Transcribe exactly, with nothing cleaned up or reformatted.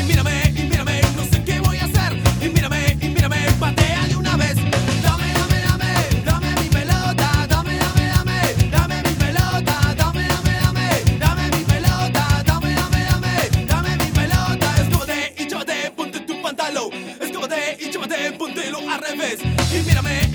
mírame, y mírame, no sé qué voy a hacer. Y mírame, y mírame, patea de una vez. Dame, dame, dame, dame mi pelota. Dame, dame, dame, dame mi pelota. Dame, dame, dame, dame mi pelota. Dame, dame, dame, dame mi pelota. Escóbate y llévate, ponte tu pantalón. Escóbate y llévate, póntelo al revés. Y mírame.